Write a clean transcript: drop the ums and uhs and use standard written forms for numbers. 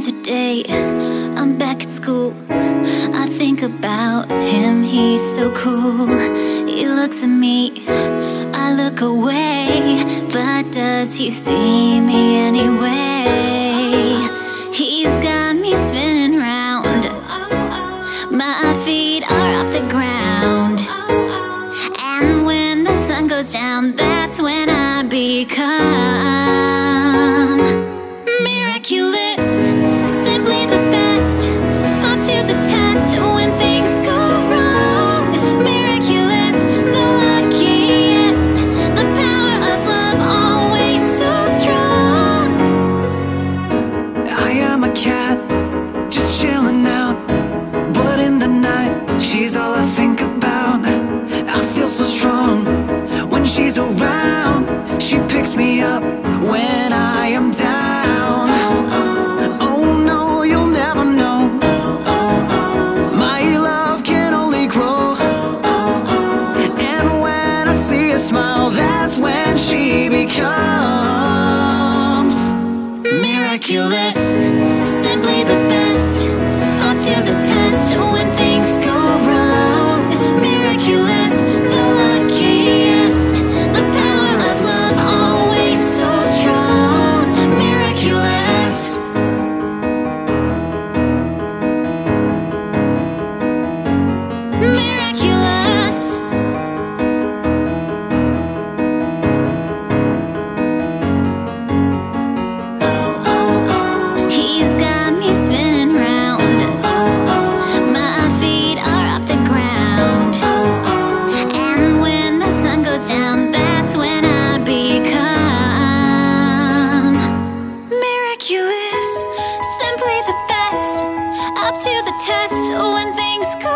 Another day, I'm back at school. I think about him, he's so cool. He looks at me, I look away, but does he see me anyway? He's got me spinning round, my feet are off the ground, and when the sun goes down, that's when I become miraculous, simply the best, up to the test when things go wrong. Miraculous, the luckiest, the power of love always so strong. I am a cat, just chilling out, but in the night, she's all I think about. I feel so strong when she's around. She picks me up when I am down. Oh no, you'll never know. My love can only grow. And when I see her smile, that's when she becomes miraculous, simply the best, up to the test when things go wrong. Miraculous, the luckiest, the power of love always so strong. Miraculous. Miraculous. He's got me spinning round, my feet are off the ground, and when the sun goes down, that's when I become miraculous, simply the best, up to the test when things go